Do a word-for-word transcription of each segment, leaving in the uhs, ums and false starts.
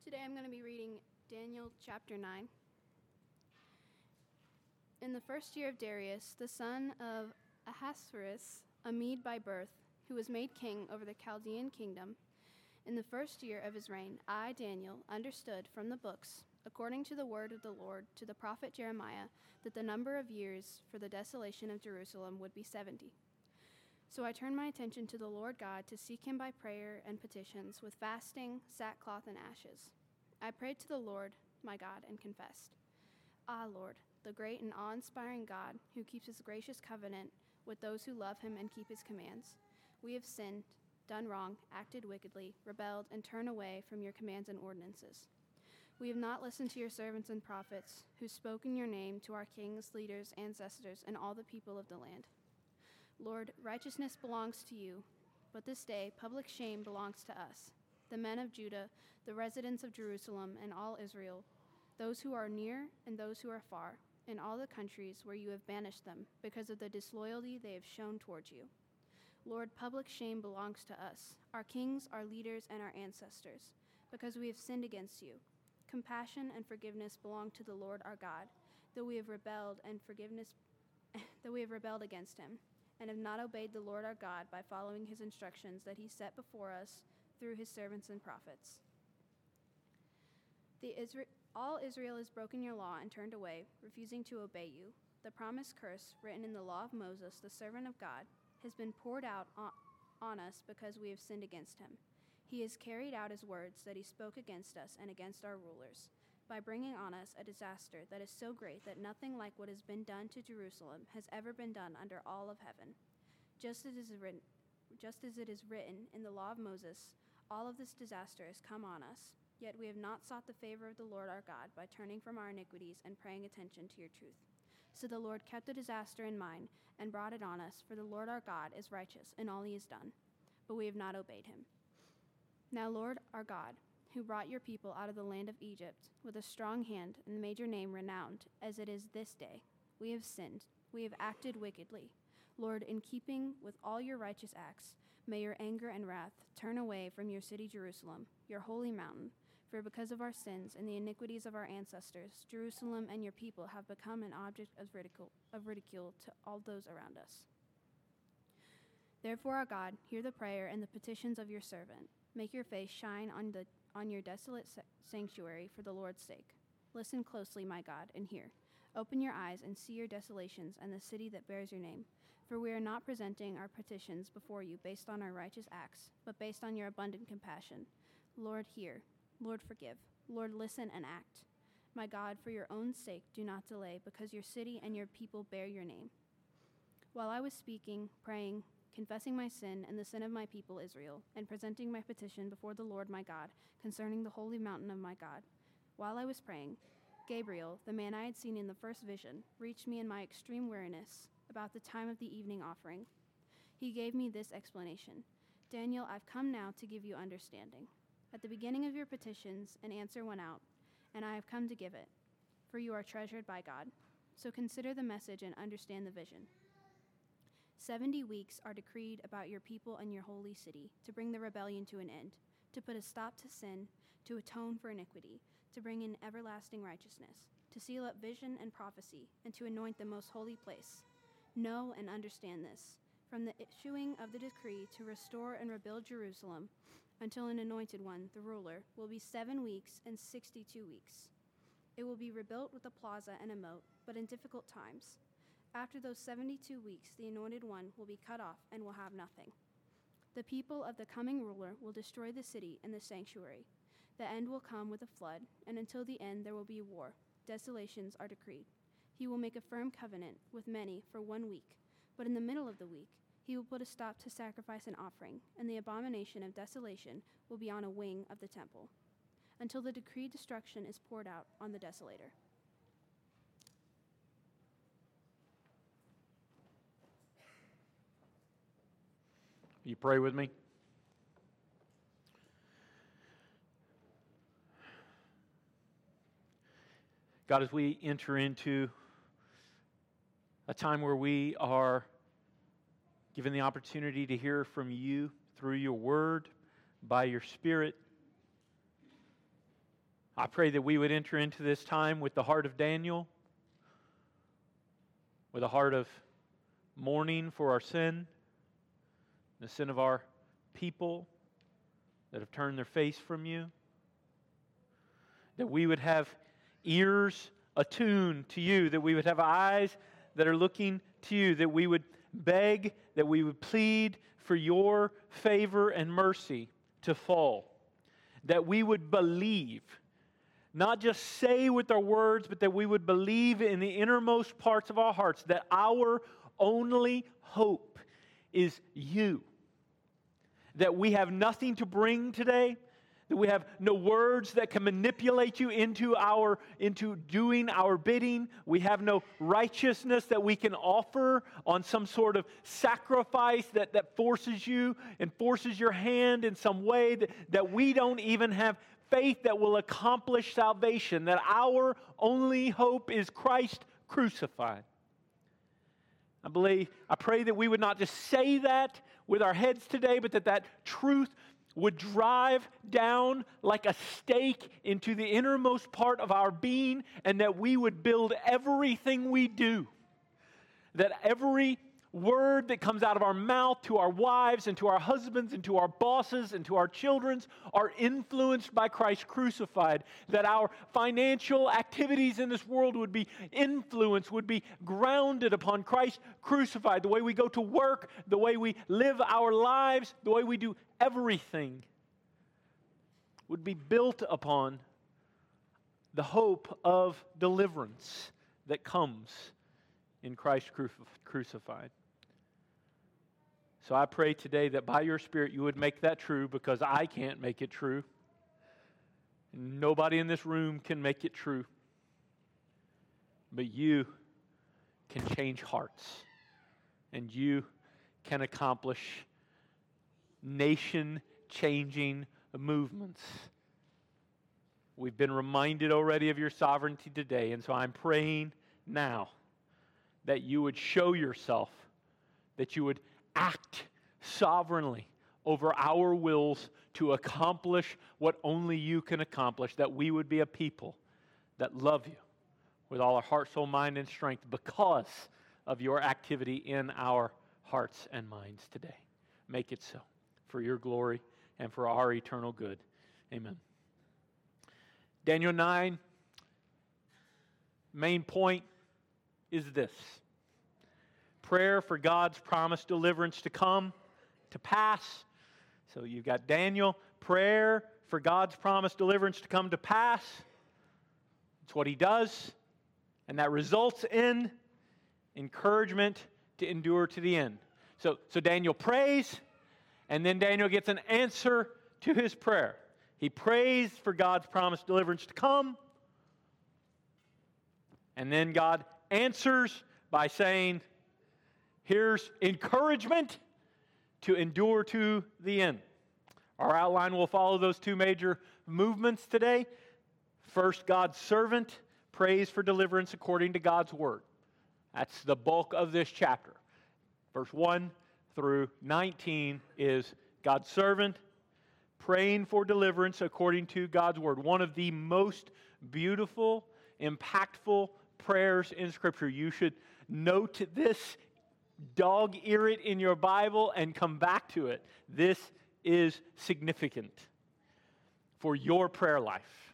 Today I'm going to be reading Daniel chapter nine. In the first year of Darius, the son of Ahasuerus, a Mede by birth, who was made king over the Chaldean kingdom, in the first year of his reign, I, Daniel, understood from the books, according to the word of the Lord to the prophet Jeremiah, that the number of years for the desolation of Jerusalem would be seventy. So I turned my attention to the Lord God to seek him by prayer and petitions, with fasting, sackcloth, and ashes. I prayed to the Lord, my God, and confessed, Ah, Lord, the great and awe-inspiring God, who keeps his gracious covenant with those who love him and keep his commands. We have sinned, done wrong, acted wickedly, rebelled, and turned away from your commands and ordinances. We have not listened to your servants and prophets, who spoke in your name to our kings, leaders, ancestors, and all the people of the land. Lord, righteousness belongs to you, but this day public shame belongs to us, the men of Judah, the residents of Jerusalem, and all Israel, those who are near and those who are far, in all the countries where you have banished them, because of the disloyalty they have shown towards you. Lord, public shame belongs to us, our kings, our leaders, and our ancestors, because we have sinned against you. Compassion and forgiveness belong to the Lord our God, though we have rebelled and forgiveness, though we have rebelled against him, and have not obeyed the Lord our God by following his instructions that he set before us through his servants and prophets. The Isra- all Israel has broken your law and turned away, refusing to obey you. The promised curse, written in the law of Moses, the servant of God, has been poured out on, on us because we have sinned against him. He has carried out his words that he spoke against us and against our rulers, by bringing on us a disaster that is so great that nothing like what has been done to Jerusalem has ever been done under all of heaven. Just as it is written, just as it is written in the law of Moses, all of this disaster has come on us, yet we have not sought the favor of the Lord our God by turning from our iniquities and paying attention to your truth. So the Lord kept the disaster in mind and brought it on us, for the Lord our God is righteous in all he has done, but we have not obeyed him. Now, Lord our God, who brought your people out of the land of Egypt with a strong hand and made your name renowned as it is this day, we have sinned, we have acted wickedly. Lord, in keeping with all your righteous acts, may your anger and wrath turn away from your city Jerusalem, your holy mountain, for because of our sins and the iniquities of our ancestors, Jerusalem and your people have become an object of ridicule, of ridicule to all those around us. Therefore, our God, hear the prayer and the petitions of your servant. Make your face shine on the on your desolate sanctuary for the Lord's sake. Listen closely, my God, and hear. Open your eyes and see your desolations and the city that bears your name. For we are not presenting our petitions before you based on our righteous acts, but based on your abundant compassion. Lord, hear. Lord, forgive. Lord, listen and act. My God, for your own sake, do not delay, because your city and your people bear your name. While I was speaking, praying, confessing my sin and the sin of my people Israel, and presenting my petition before the Lord my God concerning the holy mountain of my God, while I was praying, Gabriel, the man I had seen in the first vision, reached me in my extreme weariness about the time of the evening offering. He gave me this explanation: Daniel, I've come now to give you understanding. At the beginning of your petitions, an answer went out, and I have come to give it, for you are treasured by God. So consider the message and understand the vision. Seventy weeks are decreed about your people and your holy city, to bring the rebellion to an end, to put a stop to sin, to atone for iniquity, to bring in everlasting righteousness, to seal up vision and prophecy, and to anoint the most holy place. Know and understand this. From the issuing of the decree to restore and rebuild Jerusalem until an anointed one, the ruler, will be seven weeks and sixty-two weeks. It will be rebuilt with a plaza and a moat, but in difficult times. After those seventy-two weeks, the anointed one will be cut off and will have nothing. The people of the coming ruler will destroy the city and the sanctuary. The end will come with a flood, and until the end there will be war. Desolations are decreed. He will make a firm covenant with many for one week, but in the middle of the week he will put a stop to sacrifice and offering, and the abomination of desolation will be on a wing of the temple, until the decreed destruction is poured out on the desolator. You pray with me? God, as we enter into a time where we are given the opportunity to hear from you through your word, by your Spirit, I pray that we would enter into this time with the heart of Daniel, with a heart of mourning for our sin, the sin of our people that have turned their face from you. That we would have ears attuned to you, that we would have eyes that are looking to you, that we would beg, that we would plead for your favor and mercy to fall, that we would believe, not just say with our words, but that we would believe in the innermost parts of our hearts that our only hope is you, that we have nothing to bring today, that we have no words that can manipulate you into our into doing our bidding. We have no righteousness that we can offer on some sort of sacrifice that, that forces you and forces your hand in some way, that, that we don't even have faith that will accomplish salvation, that our only hope is Christ crucified. I believe, I pray that we would not just say that with our heads today, but that that truth would drive down like a stake into the innermost part of our being, and that we would build everything we do. That every word that comes out of our mouth to our wives and to our husbands and to our bosses and to our children are influenced by Christ crucified. That our financial activities in this world would be influenced, would be grounded upon Christ crucified. The way we go to work, the way we live our lives, the way we do everything would be built upon the hope of deliverance that comes in Christ crucified. So I pray today that by your Spirit you would make that true, because I can't make it true. Nobody in this room can make it true. But you can change hearts, and you can accomplish nation-changing movements. We've been reminded already of your sovereignty today, and so I'm praying now that you would show yourself, that you would act sovereignly over our wills to accomplish what only you can accomplish, that we would be a people that love you with all our heart, soul, mind, and strength because of your activity in our hearts and minds today. Make it so, for your glory and for our eternal good. Amen. Daniel nine, main point is this: prayer for God's promised deliverance to come to pass. So you've got Daniel, prayer for God's promised deliverance to come to pass. It's what he does, and that results in encouragement to endure to the end. So, so Daniel prays, and then Daniel gets an answer to his prayer. He prays for God's promised deliverance to come, and then God answers by saying, here's encouragement to endure to the end. Our outline will follow those two major movements today. First, God's servant prays for deliverance according to God's word. That's the bulk of this chapter. Verse one through nineteen is God's servant praying for deliverance according to God's word. One of the most beautiful, impactful prayers in Scripture. You should note this, dog-ear it in your Bible, and come back to it. This is significant for your prayer life.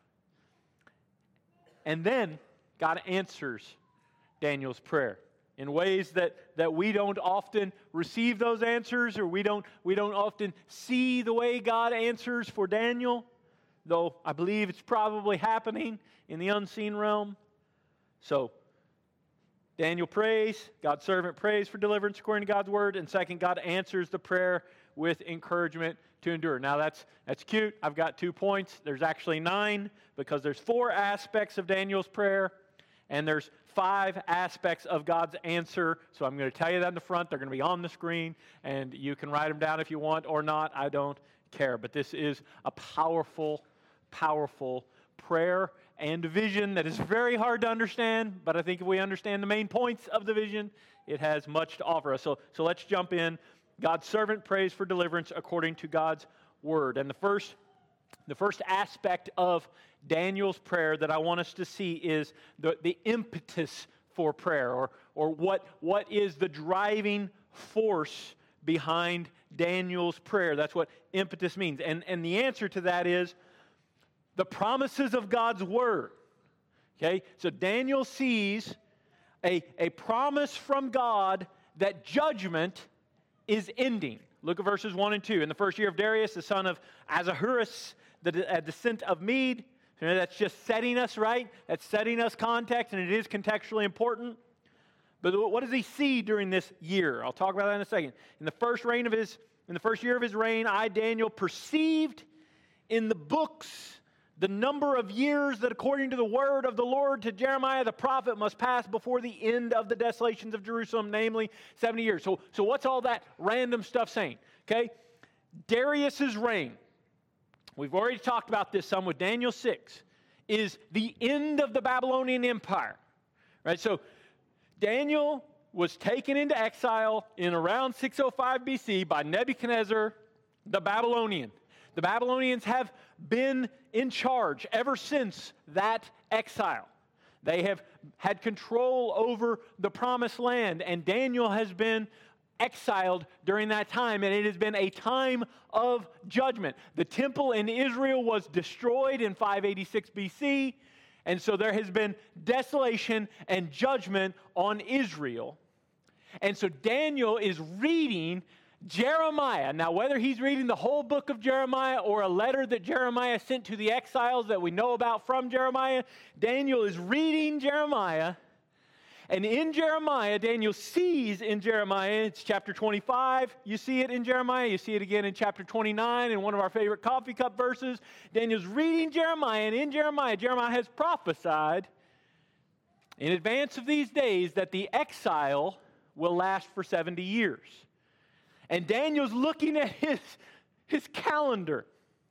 And then God answers Daniel's prayer in ways that, that we don't often receive those answers, or we don't, we don't often see the way God answers for Daniel, though I believe it's probably happening in the unseen realm. So, Daniel prays, God's servant prays for deliverance according to God's word, and second, God answers the prayer with encouragement to endure. Now that's that's cute. I've got two points. There's actually nine, because there's four aspects of Daniel's prayer, and there's five aspects of God's answer. So I'm going to tell you that in the front. They're going to be on the screen, and you can write them down if you want or not. I don't care. But this is a powerful, powerful prayer and vision that is very hard to understand, but I think if we understand the main points of the vision, it has much to offer us. So, so let's jump in. God's servant prays for deliverance according to God's word. And the first The first aspect of Daniel's prayer that I want us to see is the, the impetus for prayer, or, or what, what is the driving force behind Daniel's prayer. That's what impetus means. And, and the answer to that is the promises of God's Word. Okay? So Daniel sees a, a promise from God that judgment is ending. Look at verses one and two. In the first year of Darius, the son of Ahasuerus, the a descent of Mede. You know, that's just setting us right. That's setting us context, and it is contextually important. But what does he see during this year? I'll talk about that in a second. In the first reign of his, in the first year of his reign, I, Daniel, perceived in the books the number of years that, according to the word of the Lord to Jeremiah the prophet, must pass before the end of the desolations of Jerusalem, namely seventy years. So, so what's all that random stuff saying? Okay, Darius's reign, we've already talked about this some with Daniel six, is the end of the Babylonian Empire. Right? So Daniel was taken into exile in around six oh five B C by Nebuchadnezzar the Babylonian. The Babylonians have been in charge ever since that exile. They have had control over the promised land, and Daniel has been exiled during that time, and it has been a time of judgment. The temple in Israel was destroyed in five eighty-six B C, and so there has been desolation and judgment on Israel. And so Daniel is reading Jeremiah. Now, whether he's reading the whole book of Jeremiah or a letter that Jeremiah sent to the exiles that we know about from Jeremiah, Daniel is reading Jeremiah. And in Jeremiah, Daniel sees in Jeremiah, it's chapter twenty-five, you see it in Jeremiah, you see it again in chapter twenty-nine, in one of our favorite coffee cup verses. Daniel's reading Jeremiah, and in Jeremiah, Jeremiah has prophesied in advance of these days that the exile will last for seventy years. And Daniel's looking at his, his calendar.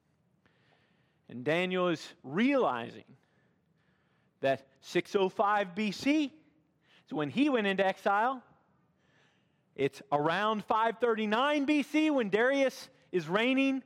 And Daniel is realizing that six oh five B C, so when he went into exile, it's around five thirty-nine B C when Darius is reigning.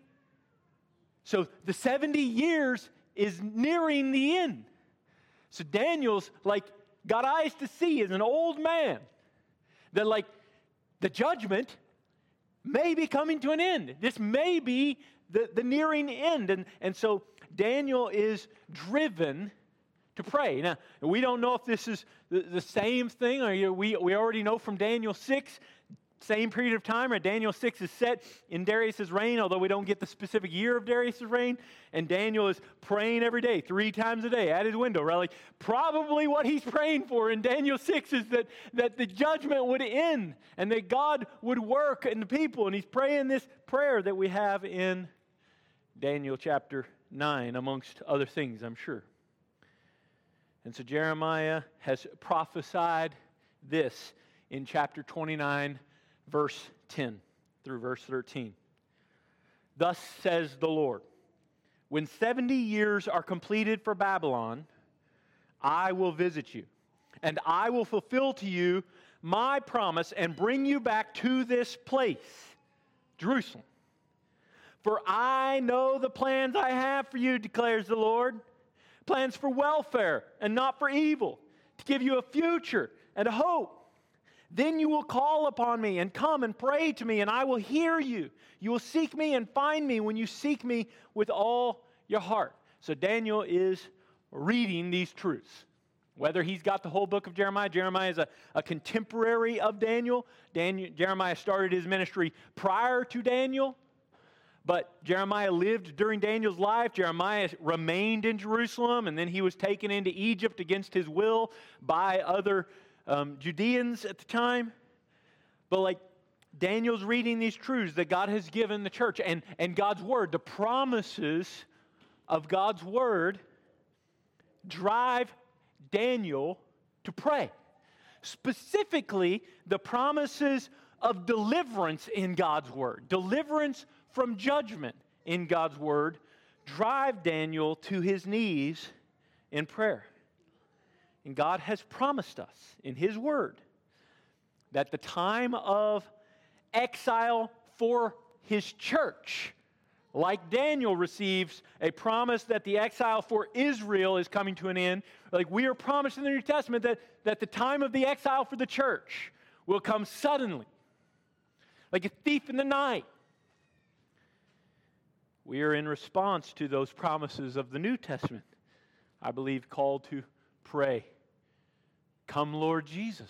So the seventy years is nearing the end. So Daniel's like got eyes to see as an old man that like the judgment may be coming to an end. This may be the, the nearing end. And, and so Daniel is driven to pray. Now, we don't know if this is the, the same thing, or you know, we, we already know from Daniel six, same period of time, or Daniel six is set in Darius' reign, although we don't get the specific year of Darius' reign. And Daniel is praying every day, three times a day at his window. Really, probably what he's praying for in Daniel six is that, that the judgment would end and that God would work in the people. And he's praying this prayer that we have in Daniel chapter nine, amongst other things, I'm sure. And so Jeremiah has prophesied this in chapter twenty-nine, verse ten through verse thirteen. Thus says the Lord, when seventy years are completed for Babylon, I will visit you, and I will fulfill to you my promise and bring you back to this place, Jerusalem. For I know the plans I have for you, declares the Lord, plans for welfare and not for evil, to give you a future and a hope. Then you will call upon me and come and pray to me, and I will hear you. You will seek me and find me when you seek me with all your heart. So Daniel is reading these truths. Whether he's got the whole book of Jeremiah, Jeremiah is a, a contemporary of Daniel. Daniel. Jeremiah started his ministry prior to Daniel, but Jeremiah lived during Daniel's life. Jeremiah remained in Jerusalem, and then he was taken into Egypt against his will by other Um, Judeans at the time. But like Daniel's reading these truths that God has given the church and, and God's word, the promises of God's word drive Daniel to pray. Specifically, the promises of deliverance in God's word, deliverance from judgment in God's word, drive Daniel to his knees in prayer. And God has promised us in His Word that the time of exile for His church, like Daniel receives a promise that the exile for Israel is coming to an end, like we are promised in the New Testament that, that the time of the exile for the church will come suddenly, like a thief in the night. We are in response to those promises of the New Testament, I believe, called to pray, "Come, Lord Jesus."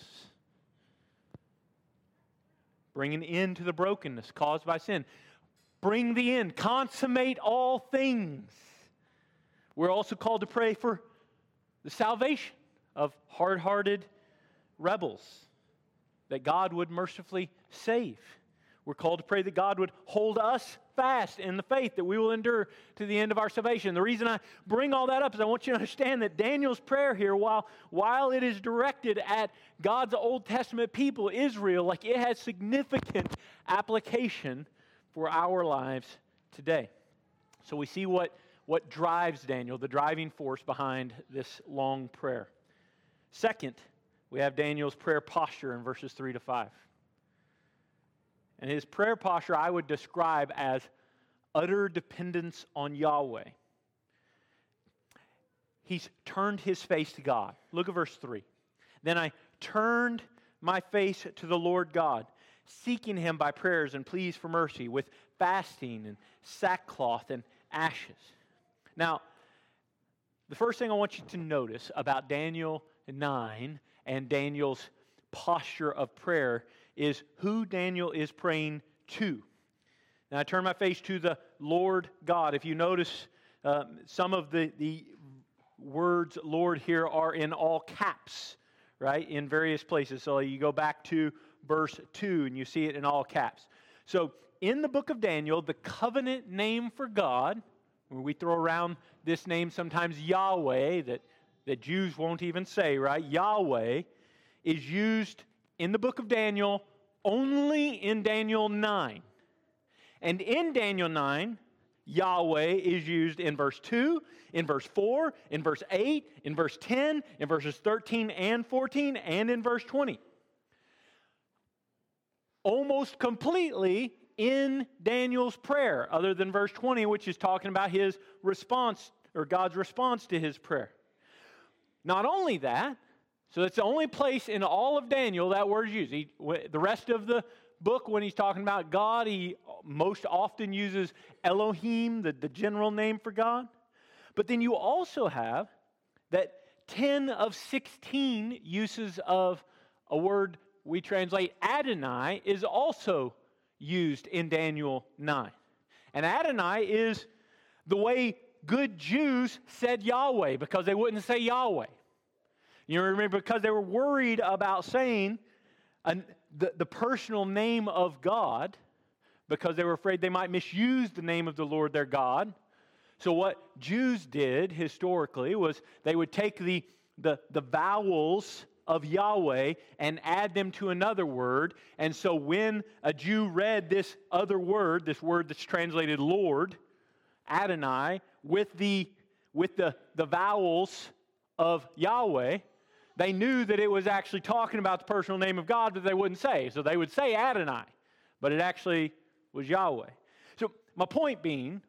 Bring an end to the brokenness caused by sin. Bring the end. Consummate all things. We're also called to pray for the salvation of hard-hearted rebels, that God would mercifully save. We're called to pray that God would hold us fast in the faith, that we will endure to the end of our salvation. The reason I bring all that up is I want you to understand that Daniel's prayer here, while, while it is directed at God's Old Testament people, Israel, like it has significant application for our lives today. So we see what, what drives Daniel, the driving force behind this long prayer. Second, we have Daniel's prayer posture in verses three to five. And his prayer posture I would describe as utter dependence on Yahweh. He's turned his face to God. Look at verse three. Then I turned my face to the Lord God, seeking him by prayers and pleas for mercy, with fasting and sackcloth and ashes. Now, the first thing I want you to notice about Daniel nine and Daniel's posture of prayer is who Daniel is praying to. Now I turn my face to the Lord God. If you notice, uh, some of the, the words Lord here are in all caps, right, in various places. So you go back to verse two and you see it in all caps. So in the book of Daniel, the covenant name for God, we throw around this name sometimes Yahweh, that, that Jews won't even say, right? Yahweh is used in the book of Daniel only in Daniel nine. And in Daniel nine, Yahweh is used in verse two, in verse four, in verse eight, in verse ten, in verses thirteen and fourteen, and in verse twenty. Almost completely in Daniel's prayer, other than verse twenty, which is talking about his response, or God's response to his prayer. Not only that, so it's the only place in all of Daniel that word is used. He, the rest of the book, when he's talking about God, he most often uses Elohim, the, the general name for God. But then you also have that ten of sixteen uses of a word we translate Adonai is also used in Daniel nine. And Adonai is the way good Jews said Yahweh, because they wouldn't say Yahweh. You remember, because they were worried about saying an, the, the personal name of God, because they were afraid they might misuse the name of the Lord their God. So what Jews did historically was they would take the, the, the vowels of Yahweh and add them to another word. And so when a Jew read this other word, this word that's translated Lord, Adonai, with the, with the, the vowels of Yahweh, they knew that it was actually talking about the personal name of God, but they wouldn't say. So they would say Adonai, but it actually was Yahweh. So my point being,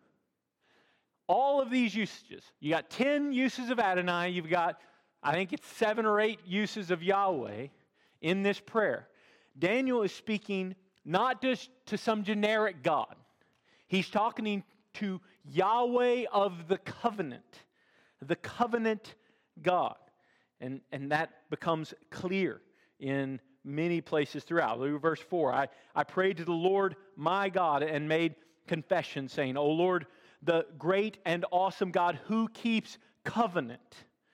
all of these usages, you got ten uses of Adonai, you've got, I think it's seven or eight uses of Yahweh in this prayer. Daniel is speaking not just to some generic God. He's talking to Yahweh of the covenant, the covenant God. And, and that becomes clear in many places throughout. Look at verse four. I, I prayed to the Lord my God and made confession, saying, O Lord, the great and awesome God who keeps covenant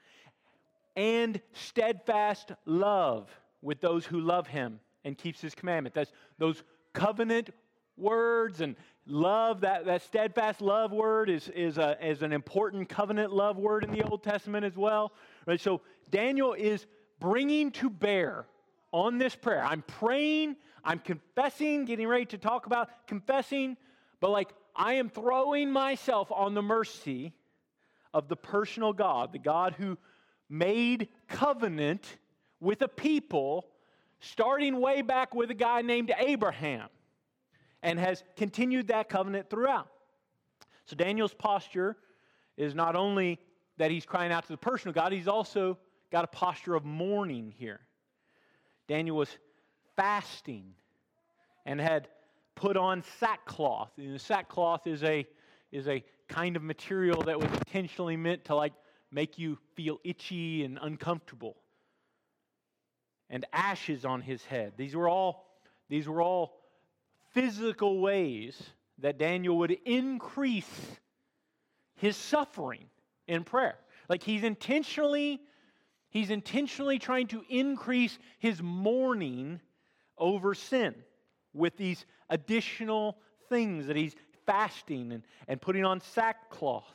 and steadfast love with those who love him and keeps his commandment. That's those covenant words and love, that, that steadfast love word is, is, a, is an important covenant love word in the Old Testament as well. Right? So Daniel is bringing to bear on this prayer. I'm praying, I'm confessing, getting ready to talk about confessing, but like I am throwing myself on the mercy of the personal God, the God who made covenant with a people, starting way back with a guy named Abraham, and has continued that covenant throughout. So Daniel's posture is not only that he's crying out to the person of God, he's also got a posture of mourning here. Daniel was fasting and had put on sackcloth. And sackcloth is a is a kind of material that was intentionally meant to like make you feel itchy and uncomfortable. And ashes on his head. These were all these were all physical ways that Daniel would increase his suffering in prayer. Like he's intentionally he's intentionally trying to increase his mourning over sin with these additional things that he's fasting and, and putting on sackcloth.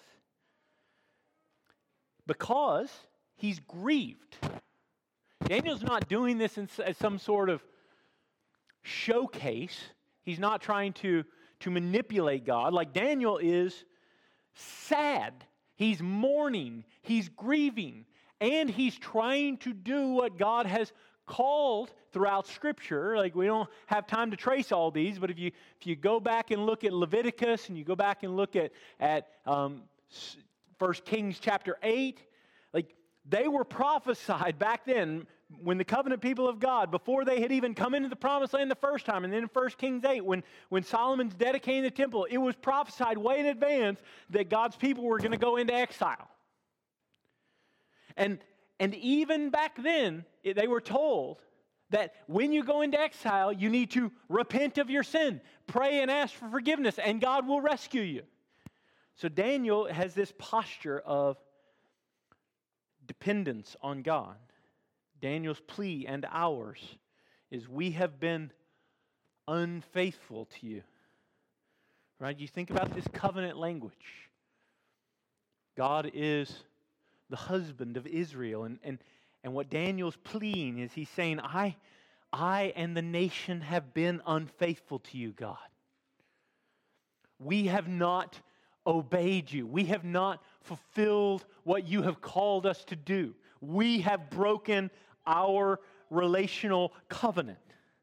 Because he's grieved. Daniel's not doing this in as some sort of showcase. He's not trying to, to manipulate God. Like Daniel is sad. He's mourning. He's grieving. And he's trying to do what God has called throughout Scripture. Like we don't have time to trace all these, but if you if you go back and look at Leviticus and you go back and look at, at um, First Kings chapter eight, like they were prophesied back then when the covenant people of God, before they had even come into the promised land the first time, and then in First Kings eight, when, when Solomon's dedicating the temple, it was prophesied way in advance that God's people were going to go into exile. And, and even back then, they were told that when you go into exile, you need to repent of your sin, pray and ask for forgiveness, and God will rescue you. So Daniel has this posture of dependence on God. Daniel's plea and ours is we have been unfaithful to you. Right? You think about this covenant language. God is the husband of Israel. And, and, and what Daniel's pleading is he's saying, I, I and the nation have been unfaithful to you, God. We have not obeyed you. We have not fulfilled what you have called us to do. We have broken our relational covenant.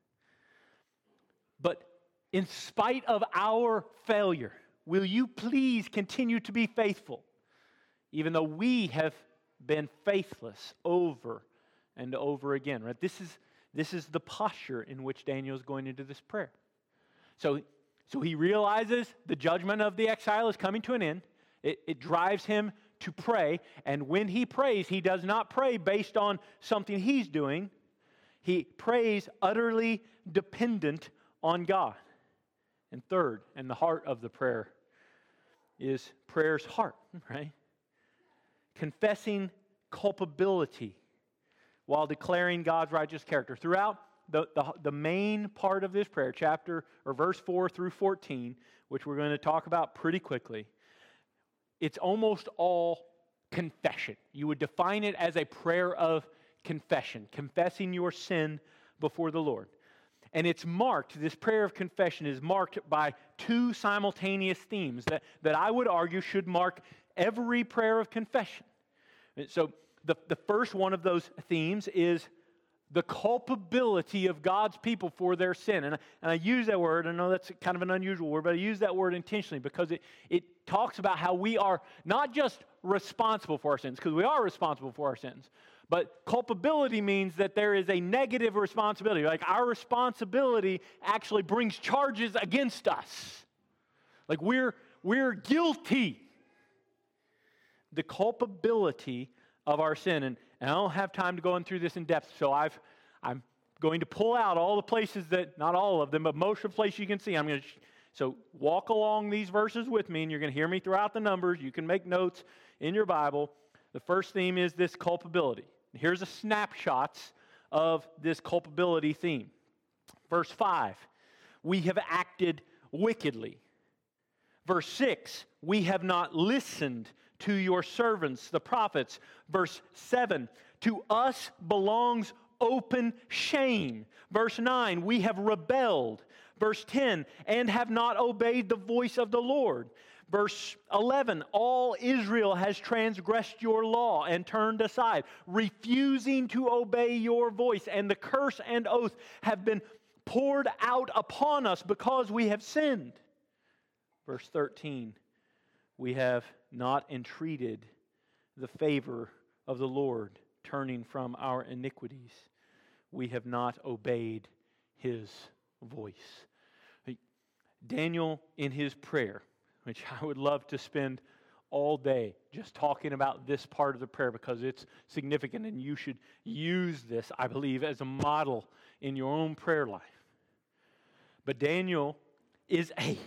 But in spite of our failure, will you please continue to be faithful, even though we have been faithless over and over again? Right? This is this is the posture in which Daniel is going into this prayer. So, so he realizes the judgment of the exile is coming to an end. It, it drives him to pray, and when he prays, he does not pray based on something he's doing. He prays utterly dependent on God. And third, and the heart of the prayer is prayer's heart, right? Confessing culpability while declaring God's righteous character. Throughout the, the, the main part of this prayer, chapter or verse four through fourteen, which we're going to talk about pretty quickly, it's almost all confession. You would define it as a prayer of confession, confessing your sin before the Lord. And it's marked, this prayer of confession is marked by two simultaneous themes that, that I would argue should mark every prayer of confession. So the, the first one of those themes is the culpability of God's people for their sin. And, and I use that word, I know that's kind of an unusual word, but I use that word intentionally because it, it talks about how we are not just responsible for our sins, because we are responsible for our sins, but culpability means that there is a negative responsibility. Like our responsibility actually brings charges against us. Like we're, we're guilty. The culpability of our sin. And, and I don't have time to go in through this in depth, so I've, I'm going to pull out all the places that, not all of them, but most of the places you can see. I'm going to, so walk along these verses with me, and you're going to hear me throughout the numbers. You can make notes in your Bible. The first theme is this culpability. Here's a snapshots of this culpability theme. Verse five, we have acted wickedly. Verse six, we have not listened to your servants, the prophets. Verse seven, to us belongs open shame. Verse nine, we have rebelled. Verse ten, and have not obeyed the voice of the Lord. Verse eleven, all Israel has transgressed your law and turned aside, refusing to obey your voice, and the curse and oath have been poured out upon us because we have sinned. Verse thirteen, we have not entreated the favor of the Lord, turning from our iniquities. We have not obeyed His voice. Daniel, in his prayer, which I would love to spend all day just talking about this part of the prayer because it's significant and you should use this, I believe, as a model in your own prayer life. But Daniel is a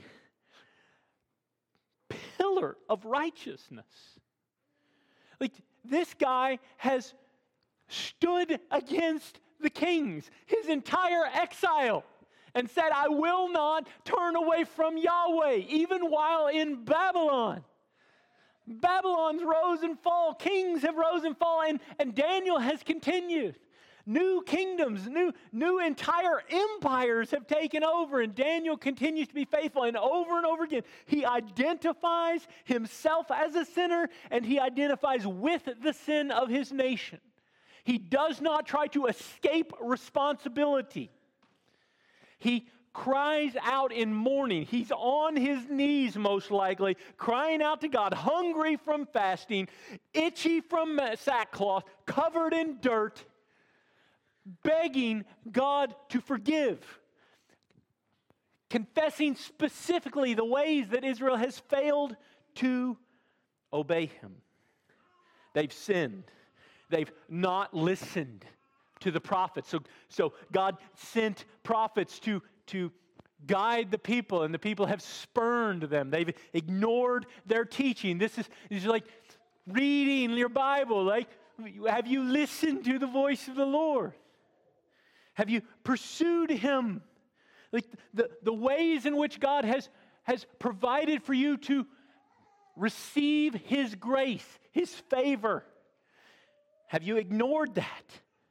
pillar of righteousness. Like, this guy has stood against the kings his entire exile and said, I will not turn away from Yahweh, even while in Babylon. Babylon's rose and fall, kings have rose and fall, and, and Daniel has continued. New kingdoms, new, new entire empires have taken over, and Daniel continues to be faithful. And over and over again, he identifies himself as a sinner, and he identifies with the sin of his nation. He does not try to escape responsibility. He cries out in mourning. He's on his knees, most likely, crying out to God, hungry from fasting, itchy from sackcloth, covered in dirt, begging God to forgive, confessing specifically the ways that Israel has failed to obey Him. They've sinned. They've not listened to the prophets. So, so God sent prophets to, to guide the people, and the people have spurned them. They've ignored their teaching. This is, this is like reading your Bible. Like, have you listened to the voice of the Lord? Have you pursued Him? Like the, the ways in which God has, has provided for you to receive His grace, His favor. Have you ignored that?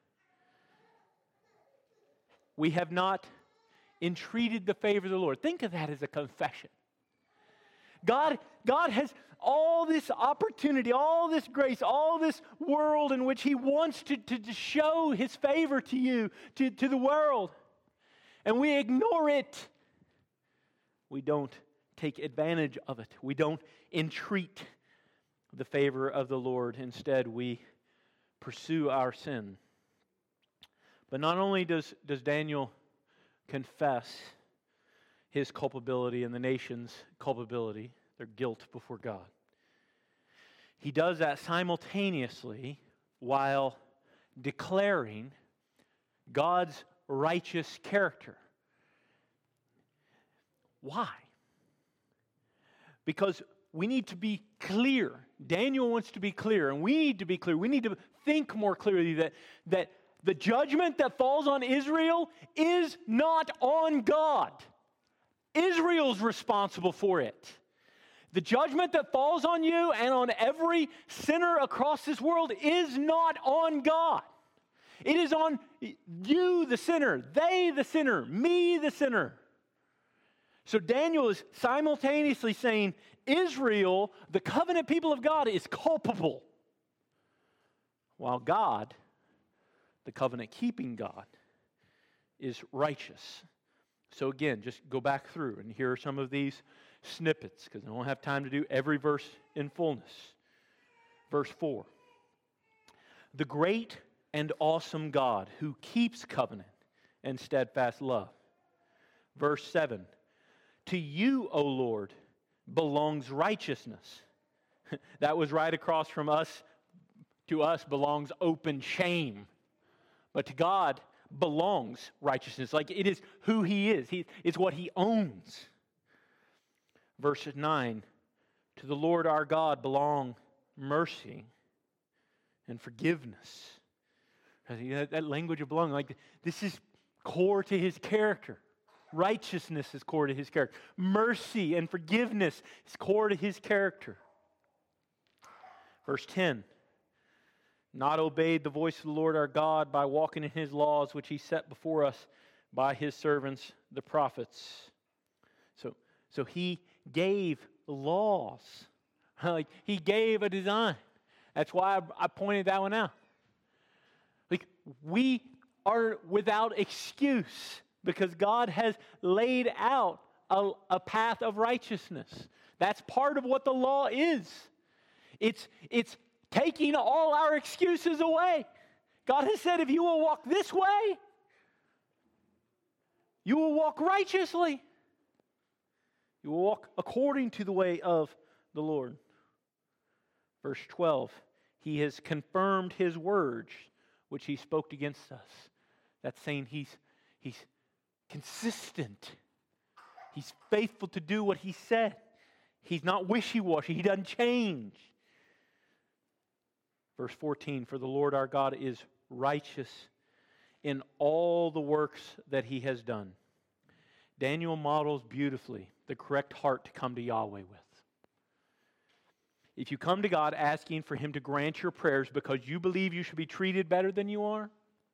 We have not entreated the favor of the Lord. Think of that as a confession. God, God has all this opportunity, all this grace, all this world in which He wants to, to, to show His favor to you, to, to the world. And we ignore it. We don't take advantage of it. We don't entreat the favor of the Lord. Instead, we pursue our sin. But not only does, does Daniel confess his culpability and the nation's culpability, their guilt before God, he does that simultaneously while declaring God's righteous character. Why? Because we need to be clear. Daniel wants to be clear, and we need to be clear. We need to think more clearly that, that the judgment that falls on Israel is not on God. Israel's responsible for it. The judgment that falls on you and on every sinner across this world is not on God. It is on you, the sinner, they, the sinner, me, the sinner. So Daniel is simultaneously saying Israel, the covenant people of God, is culpable, while God, the covenant-keeping God, is righteous. So again, just go back through and here are some of these snippets because I don't have time to do every verse in fullness. Verse four. The great and awesome God who keeps covenant and steadfast love. Verse seven. To you, O Lord, belongs righteousness. That was right across from us. To us belongs open shame. But to God belongs righteousness. Like it is who He is. He, it's what He owns. Verse nine. To the Lord our God belong mercy and forgiveness. That language of belonging, like this is core to His character. Righteousness is core to His character. Mercy and forgiveness is core to His character. Verse ten. Not obeyed the voice of the Lord our God by walking in His laws, which He set before us by His servants, the prophets. So, so He gave laws. Like He gave a design. That's why I, I pointed that one out. Like we are without excuse because God has laid out a, a path of righteousness. That's part of what the law is. It's, it's taking all our excuses away. God has said, if you will walk this way, you will walk righteously. You will walk according to the way of the Lord. Verse twelve, He has confirmed His words, which He spoke against us. That's saying He's, he's consistent. He's faithful to do what He said. He's not wishy-washy. He doesn't change. Verse fourteen, for the Lord our God is righteous in all the works that He has done. Daniel models beautifully the correct heart to come to Yahweh with. If you come to God asking for Him to grant your prayers because you believe you should be treated better than you are,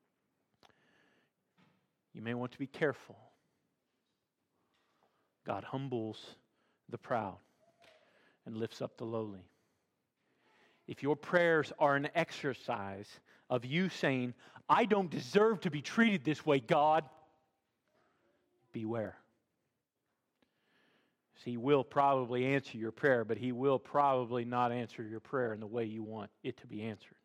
you may want to be careful. God humbles the proud and lifts up the lowly. If your prayers are an exercise of you saying, I don't deserve to be treated this way, God, beware. See, He will probably answer your prayer, but He will probably not answer your prayer in the way you want it to be answered.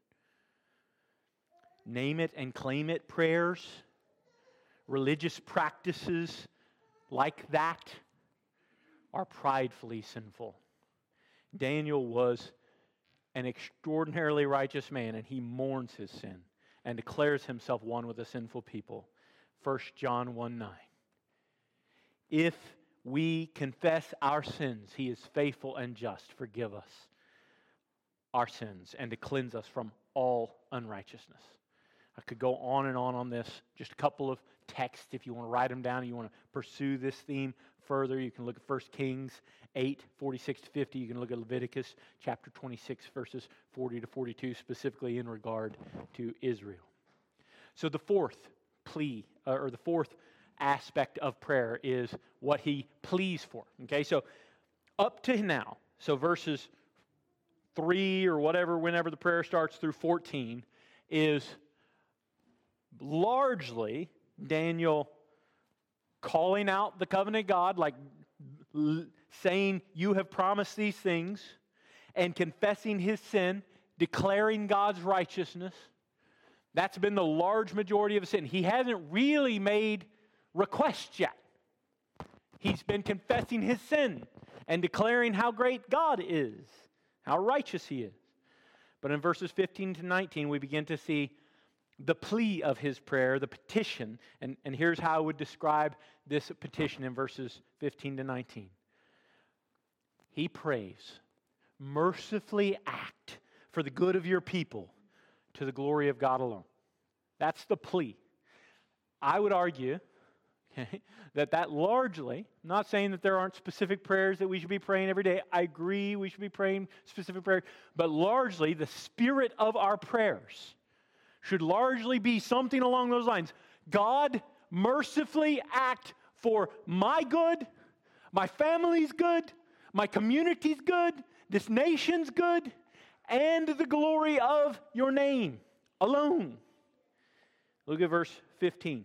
Name it and claim it prayers, religious practices like that are pridefully sinful. Daniel was an extraordinarily righteous man, and he mourns his sin and declares himself one with the sinful people. First John one nine. If we confess our sins, He is faithful and just to forgive us our sins and to cleanse us from all unrighteousness. I could go on and on on this. Just a couple of texts. If you want to write them down and you want to pursue this theme further, you can look at First Kings eight, forty-six to fifty. You can look at Leviticus chapter twenty-six, verses forty to forty-two, specifically in regard to Israel. So the fourth plea, or the fourth aspect of prayer is what He pleads for. Okay, so up to now, so verses three or whatever, whenever the prayer starts through fourteen, is largely Daniel calling out the covenant God, like l- saying, you have promised these things, and confessing his sin, declaring God's righteousness. That's been the large majority of his sin. He hasn't really made requests yet. He's been confessing his sin and declaring how great God is, how righteous He is. But in verses fifteen to nineteen, we begin to see the plea of his prayer, the petition. And, and here's how I would describe this petition in verses fifteen to nineteen. He prays, mercifully act for the good of your people to the glory of God alone. That's the plea. I would argue okay, that that largely, I'm not saying that there aren't specific prayers that we should be praying every day. I agree we should be praying specific prayers. But largely, the spirit of our prayers should largely be something along those lines. God, mercifully act for my good, my family's good, my community's good, this nation's good, and the glory of your name alone. Look at verse fifteen.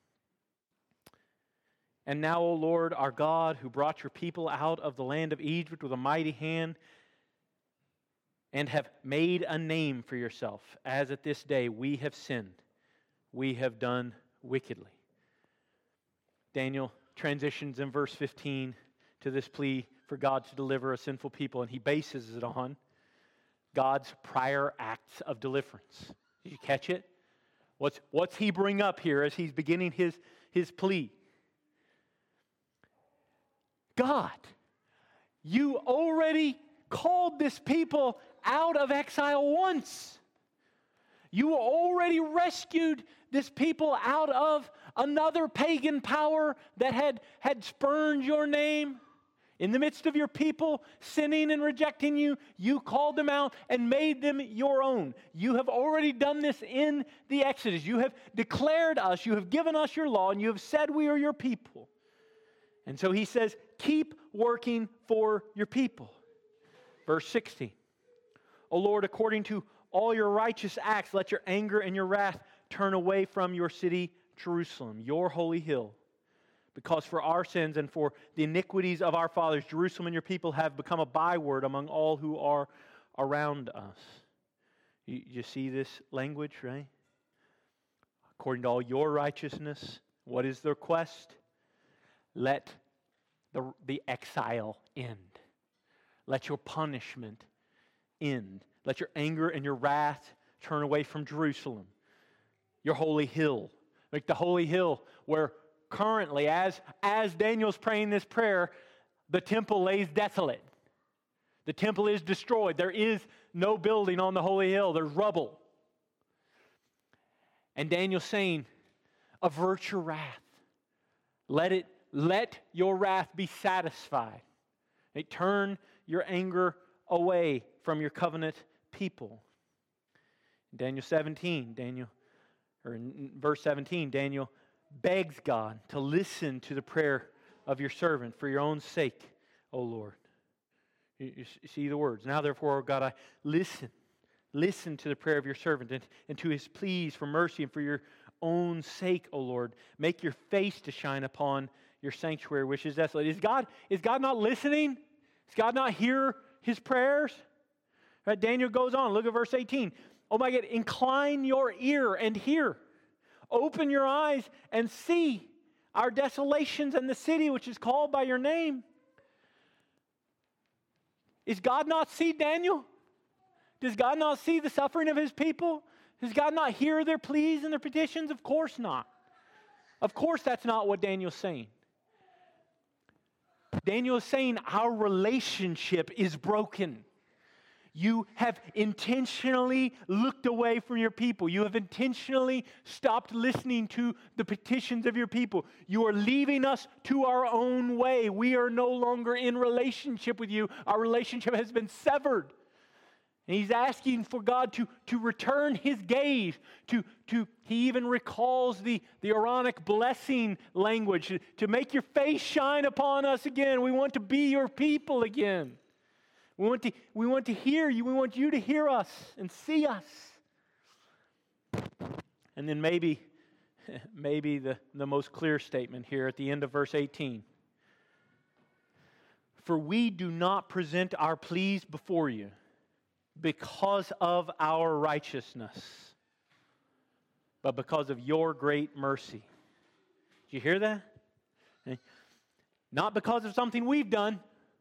And now, O Lord, our God, who brought your people out of the land of Egypt with a mighty hand, and have made a name for yourself, as at this day we have sinned, we have done wickedly. Daniel transitions in verse fifteen to this plea for God to deliver a sinful people, and he bases it on God's prior acts of deliverance. Did you catch it? What's, what's he bring up here as he's beginning his, his plea? God, you already called this people out of exile once. You already rescued this people out of another pagan power that had, had spurned your name. In the midst of your people sinning and rejecting you, you called them out and made them your own. You have already done this in the Exodus. You have declared us, you have given us your law, and you have said we are your people. And so he says, keep working for your people. Verse sixteen. O Lord, according to all your righteous acts, let your anger and your wrath turn away from your city, Jerusalem, your holy hill. Because for our sins and for the iniquities of our fathers, Jerusalem and your people have become a byword among all who are around us. You, you see this language, right? According to all your righteousness, what is the request? Let the, the exile end. Let your punishment end. Let your anger and your wrath turn away from Jerusalem, your holy hill. Like the holy hill where currently, as, as Daniel's praying this prayer, the temple lays desolate. The temple is destroyed. There is no building on the holy hill. There's rubble. And Daniel's saying, avert your wrath. Let it, let your wrath be satisfied. Hey, turn your anger away from your covenant people. In Daniel seventeen, Daniel, or in verse seventeen, Daniel begs God to listen to the prayer of your servant for your own sake, O Lord. You, you see the words. Now therefore, O God, I listen. Listen to the prayer of your servant and, and to his pleas for mercy and for your own sake, O Lord. Make your face to shine upon your sanctuary, which is desolate. Is God, is God not listening? Does God not hear his prayers? Right, Daniel goes on. Look at verse eighteen. Oh my God, incline your ear and hear. Open your eyes and see our desolations and the city which is called by your name. Is God not see Daniel? Does God not see the suffering of his people? Does God not hear their pleas and their petitions? Of course not. Of course that's not what Daniel's saying. Daniel is saying our relationship is broken. You have intentionally looked away from your people. You have intentionally stopped listening to the petitions of your people. You are leaving us to our own way. We are no longer in relationship with you. Our relationship has been severed. And he's asking for God to, to return his gaze. To, to, he even recalls the, the Aaronic blessing language. To, to make your face shine upon us again. We want to be your people again. We want to, we want to hear you. We want you to hear us and see us. And then maybe, maybe the, the most clear statement here at the end of verse eighteen. For we do not present our pleas before you because of our righteousness, but because of your great mercy. Did you hear that? Not because of something we've done,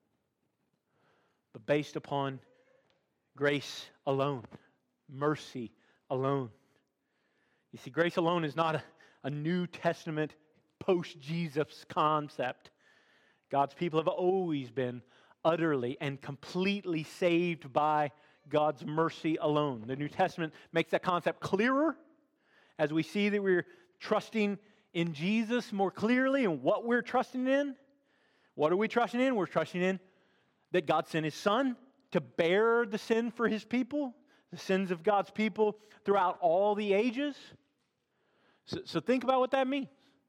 but based upon grace alone, mercy alone. You see, grace alone is not a, a New Testament post-Jesus concept. God's people have always been utterly and completely saved by God's mercy alone. The New Testament makes that concept clearer as we see that we're trusting in Jesus more clearly and what we're trusting in. What are we trusting in? We're trusting in that God sent his Son to bear the sin for his people, the sins of God's people throughout all the ages. So, so think about what that means.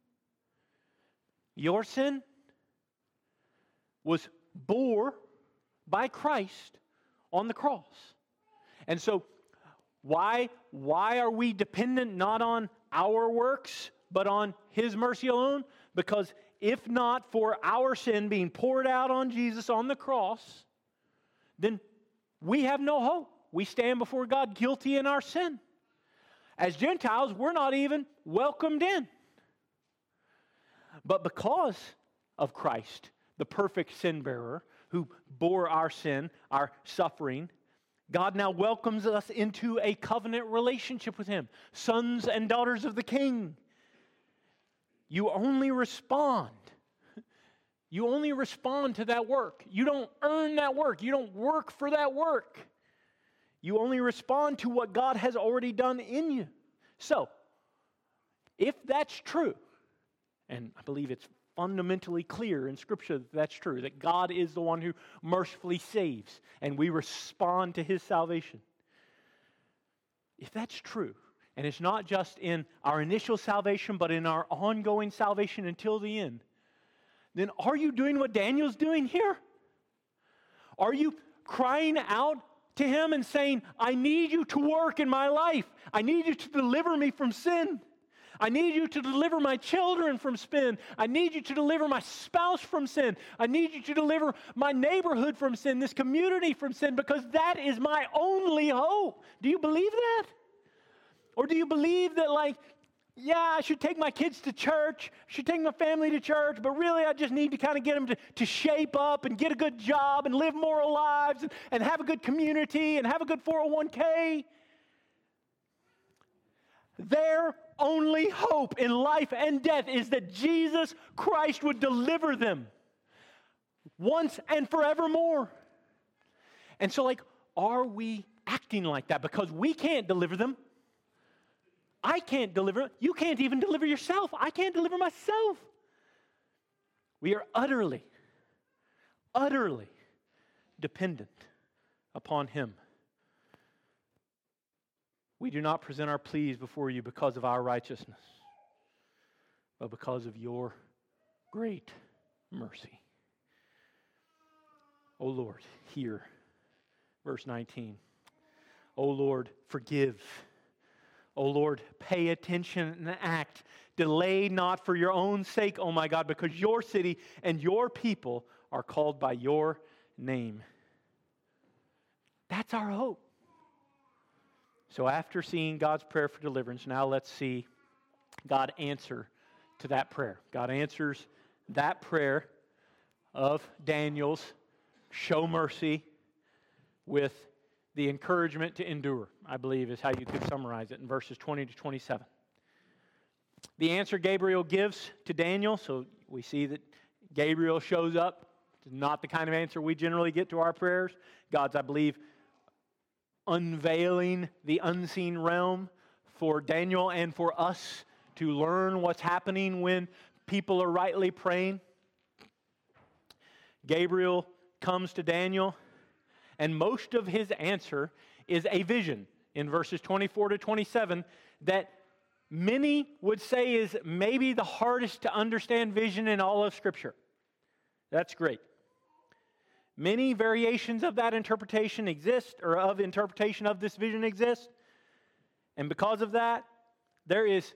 Your sin was bore by Christ on the cross. And so why, why are we dependent not on our works, but on his mercy alone? Because if not for our sin being poured out on Jesus on the cross, then we have no hope. We stand before God guilty in our sin. As Gentiles, we're not even welcomed in. But because of Christ, the perfect sin bearer, who bore our sin, our suffering, God now welcomes us into a covenant relationship with him. Sons and daughters of the King. You only respond. You only respond to that work. You don't earn that work. You don't work for that work. You only respond to what God has already done in you. So, if that's true, and I believe it's fundamentally clear in Scripture that that's true, that God is the one who mercifully saves, and we respond to his salvation. If that's true, and it's not just in our initial salvation, but in our ongoing salvation until the end, then are you doing what Daniel's doing here? Are you crying out to him and saying, I need you to work in my life. I need you to deliver me from sin. I need you to deliver my children from sin. I need you to deliver my spouse from sin. I need you to deliver my neighborhood from sin, this community from sin, because that is my only hope. Do you believe that? Or do you believe that, like, yeah, I should take my kids to church, I should take my family to church, but really I just need to kind of get them to, to shape up and get a good job and live moral lives and, and have a good community and have a good four oh one k? Their only hope in life and death is that Jesus Christ would deliver them once and forevermore. And so, like, are we acting like that? Because we can't deliver them. I can't deliver. You can't even deliver yourself. I can't deliver myself. We are utterly, utterly dependent upon Him. We do not present our pleas before you because of our righteousness, but because of your great mercy. O Lord, hear. Verse nineteen. O Lord, forgive. O Lord, pay attention and act. Delay not for your own sake, O my God, because your city and your people are called by your name. That's our hope. So after seeing God's prayer for deliverance, now let's see God answer to that prayer. God answers that prayer of Daniel's show mercy with the encouragement to endure, I believe is how you could summarize it in verses twenty to twenty-seven. The answer Gabriel gives to Daniel, so we see that Gabriel shows up. It's not the kind of answer we generally get to our prayers. God's, I believe, unveiling the unseen realm for Daniel and for us to learn what's happening when people are rightly praying. Gabriel comes to Daniel, and most of his answer is a vision in verses twenty-four to twenty-seven that many would say is maybe the hardest to understand vision in all of Scripture. That's great. Many variations of that interpretation exist, or of interpretation of this vision exist. And because of that, there is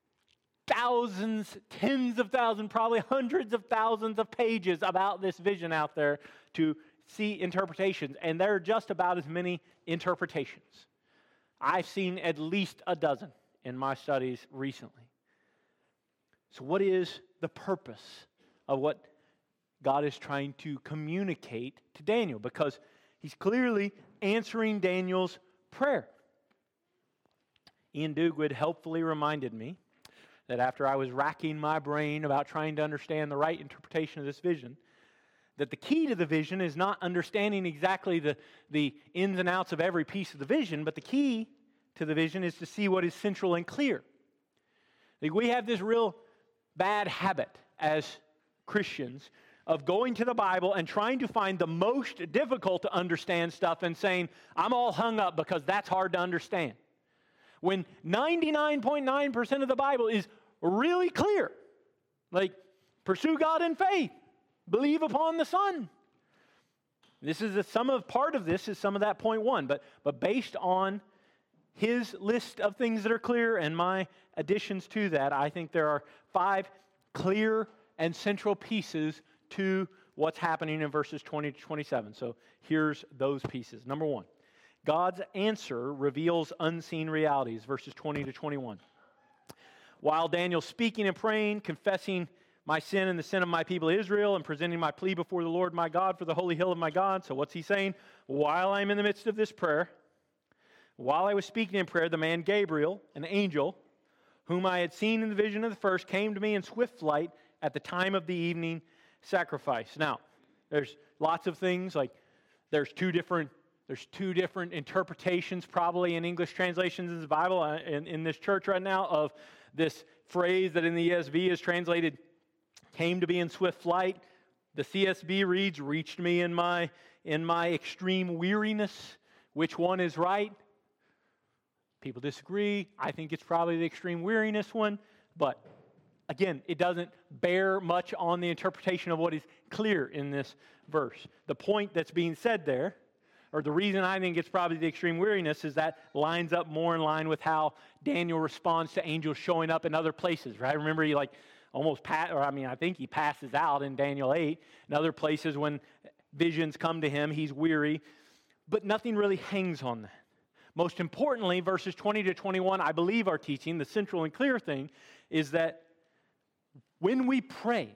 thousands, tens of thousands, probably hundreds of thousands of pages about this vision out there to see interpretations. And there are just about as many interpretations. I've seen at least a dozen in my studies recently. So what is the purpose of what God is trying to communicate to Daniel? Because he's clearly answering Daniel's prayer. Ian Dugwood helpfully reminded me that after I was racking my brain about trying to understand the right interpretation of this vision, that the key to the vision is not understanding exactly the, the ins and outs of every piece of the vision, but the key to the vision is to see what is central and clear. Like, we have this real bad habit as Christians of going to the Bible and trying to find the most difficult to understand stuff and saying, I'm all hung up because that's hard to understand. When ninety-nine point nine percent of the Bible is really clear. Like, pursue God in faith. Believe upon the Son. This is a, some of part of this is some of that point one, but but based on his list of things that are clear and my additions to that, I think there are five clear and central pieces to what's happening in verses twenty to twenty-seven. So here's those pieces. Number one, God's answer reveals unseen realities, verses twenty to twenty-one. While Daniel's speaking and praying, confessing my sin and the sin of my people Israel, and presenting my plea before the Lord my God for the holy hill of my God. So what's he saying? While I'm in the midst of this prayer, while I was speaking in prayer, the man Gabriel, an angel, whom I had seen in the vision of the first, came to me in swift flight at the time of the evening sacrifice. Now, there's lots of things, like there's two different there's two different interpretations probably in English translations of the Bible uh, in, in this church right now of this phrase that in the E S V is translated, came to be in swift flight. The C S B reads, reached me in my in my extreme weariness. Which one is right? People disagree. I think it's probably the extreme weariness one, but again, it doesn't bear much on the interpretation of what is clear in this verse. The point that's being said there, or the reason I think it's probably the extreme weariness, is that lines up more in line with how Daniel responds to angels showing up in other places, right? Remember, he like almost, pa- or I mean, I think he passes out in Daniel eight. In other places, when visions come to him, he's weary. But nothing really hangs on that. Most importantly, verses twenty to twenty-one, I believe are teaching, the central and clear thing is that when we pray,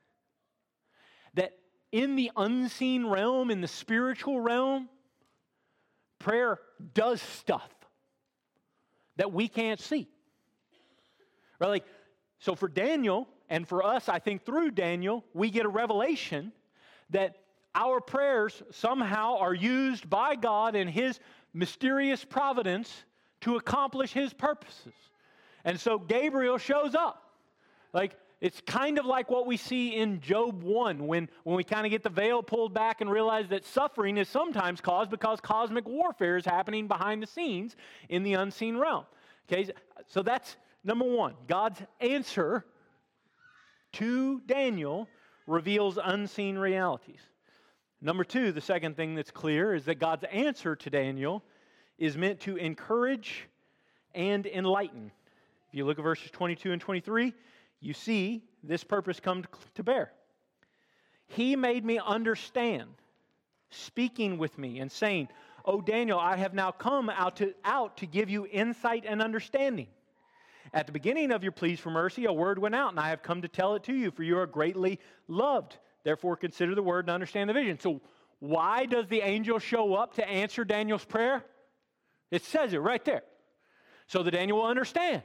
that in the unseen realm, in the spiritual realm, prayer does stuff that we can't see. Right? Like, so for Daniel, and for us, I think through Daniel, we get a revelation that our prayers somehow are used by God in His mysterious providence to accomplish His purposes. And so Gabriel shows up. Like, it's kind of like what we see in Job one, when, when we kind of get the veil pulled back and realize that suffering is sometimes caused because cosmic warfare is happening behind the scenes in the unseen realm. Okay, so that's number one. God's answer to Daniel reveals unseen realities. Number two, the second thing that's clear is that God's answer to Daniel is meant to encourage and enlighten. If you look at verses twenty-two and twenty-three, you see this purpose come to bear. He made me understand, speaking with me and saying, "O Daniel, I have now come out to, out to give you insight and understanding. At the beginning of your pleas for mercy, a word went out, and I have come to tell it to you, for you are greatly loved. Therefore, consider the word and understand the vision." So why does the angel show up to answer Daniel's prayer? It says it right there. So that Daniel will understand.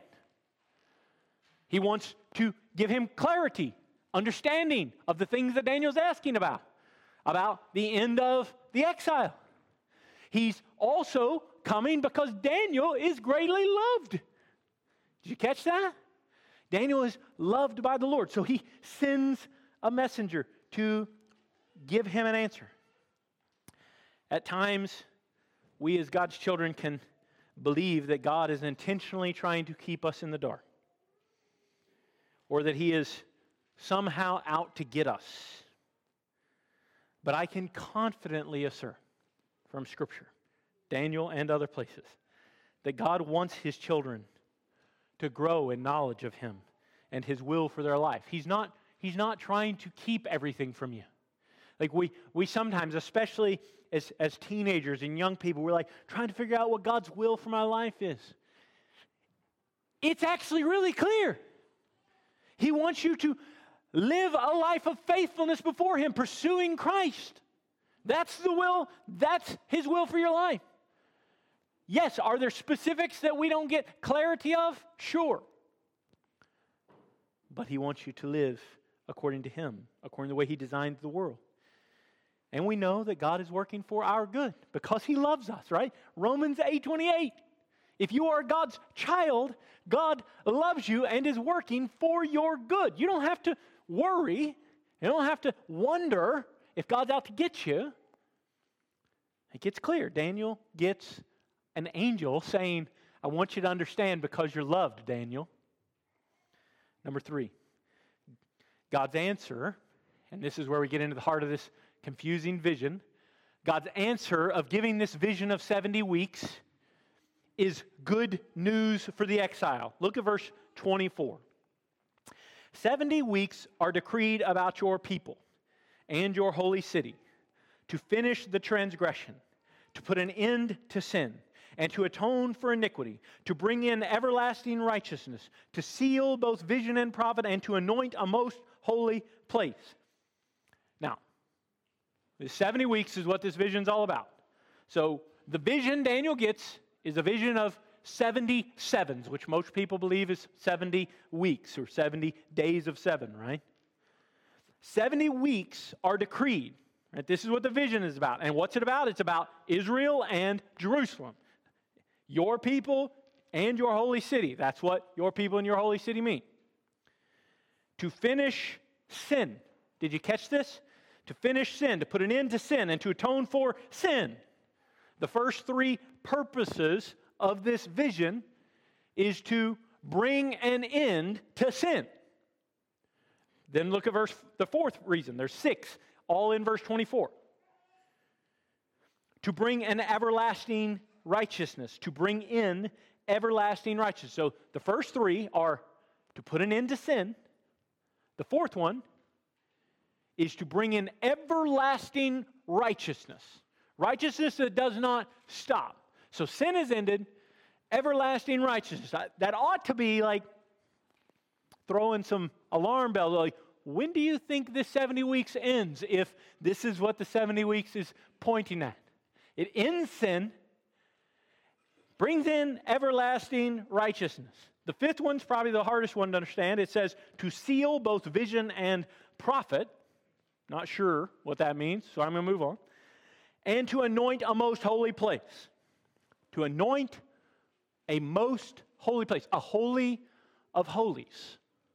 He wants to give him clarity, understanding of the things that Daniel's asking about, about the end of the exile. He's also coming because Daniel is greatly loved. Did you catch that? Daniel is loved by the Lord, so he sends a messenger to give him an answer. At times, we as God's children can believe that God is intentionally trying to keep us in the dark, or that He is somehow out to get us. But I can confidently assert from Scripture, Daniel and other places, that God wants His children to grow in knowledge of Him and His will for their life. He's not, he's not trying to keep everything from you. Like we, we sometimes, especially as, as teenagers and young people, we're like trying to figure out what God's will for my life is. It's actually really clear. He wants you to live a life of faithfulness before Him, pursuing Christ. That's the will, that's His will for your life. Yes, are there specifics that we don't get clarity of? Sure. But He wants you to live according to Him, according to the way He designed the world. And we know that God is working for our good because He loves us, right? Romans eight twenty-eight. If you are God's child, God loves you and is working for your good. You don't have to worry. You don't have to wonder if God's out to get you. It gets clear. Daniel gets an angel saying, "I want you to understand because you're loved, Daniel." Number three, God's answer, and this is where we get into the heart of this confusing vision. God's answer of giving this vision of seventy weeks is good news for the exile. Look at verse twenty-four. seventy weeks are decreed about your people and your holy city to finish the transgression, to put an end to sin, and to atone for iniquity, to bring in everlasting righteousness, to seal both vision and prophet, and to anoint a most holy place. Now, the seventy weeks is what this vision's all about. So the vision Daniel gets is a vision of seventy sevens, which most people believe is seventy weeks or seventy days of seven, right? seventy weeks are decreed. Right? This is what the vision is about. And what's it about? It's about Israel and Jerusalem. Your people and your holy city. That's what your people and your holy city mean. To finish sin. Did you catch this? To finish sin, to put an end to sin, and to atone for sin. The first three purposes of this vision is to bring an end to sin. Then look at verse the fourth reason. There's six, all in verse twenty-four. to bring an everlasting righteousness, to bring in everlasting righteousness. So the first three are to put an end to sin. The fourth one is to bring in everlasting righteousness. Righteousness that does not stop. So sin is ended, everlasting righteousness. That ought to be like throwing some alarm bells. Like, when do you think this seventy weeks ends if this is what the seventy weeks is pointing at? It ends sin, brings in everlasting righteousness. The fifth one's probably the hardest one to understand. It says to seal both vision and prophet. Not sure what that means, so I'm going to move on. And to anoint a most holy place. To anoint a most holy place. A holy of holies.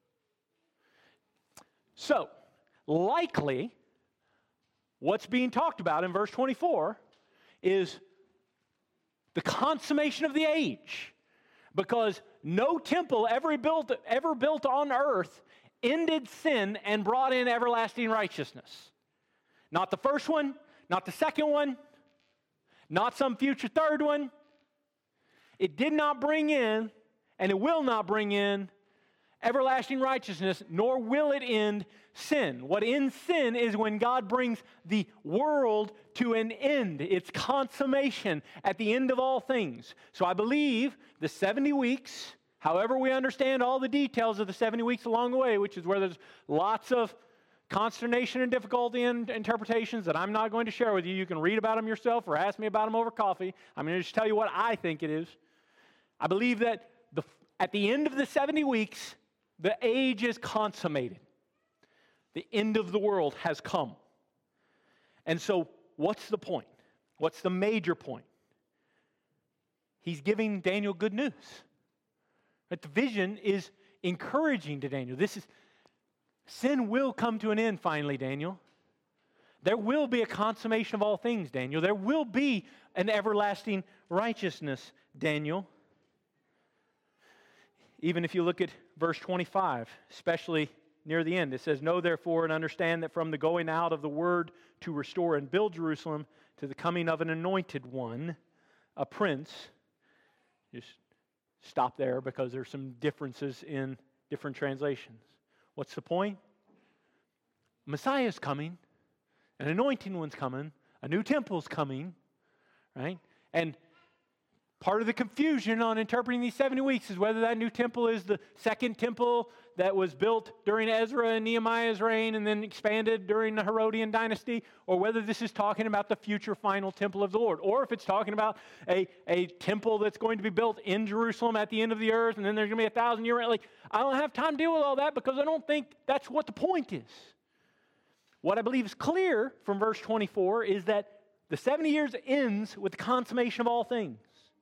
So, likely, what's being talked about in verse twenty-four is the consummation of the age. Because no temple ever built, ever built on earth ended sin and brought in everlasting righteousness. Not the first one, not the second one, not some future third one. It did not bring in, and it will not bring in, everlasting righteousness, nor will it end sin. What ends sin is when God brings the world to an end, its consummation at the end of all things. So I believe the seventy weeks, however we understand all the details of the seventy weeks along the way, which is where there's lots of consternation and difficulty in interpretations that I'm not going to share with you. You can read about them yourself or ask me about them over coffee. I'm going to just tell you what I think it is. I believe that the, at the end of the seventy weeks, the age is consummated. The end of the world has come. And so, what's the point? What's the major point? He's giving Daniel good news. But the vision is encouraging to Daniel. This is, sin will come to an end finally, Daniel. There will be a consummation of all things, Daniel. There will be an everlasting righteousness, Daniel. Even if you look at verse twenty-five, especially near the end, it says, "Know therefore and understand that from the going out of the word to restore and build Jerusalem to the coming of an anointed one, a prince," just stop there because there's some differences in different translations. What's the point? Messiah is coming, an anointing one's coming, a new temple's coming, right? And part of the confusion on interpreting these seventy weeks is whether that new temple is the second temple that was built during Ezra and Nehemiah's reign and then expanded during the Herodian dynasty, or whether this is talking about the future final temple of the Lord, or if it's talking about a, a temple that's going to be built in Jerusalem at the end of the earth, and then there's going to be a thousand year reign. Like, I don't have time to deal with all that because I don't think that's what the point is. What I believe is clear from verse twenty-four is that the seventy years ends with the consummation of all things.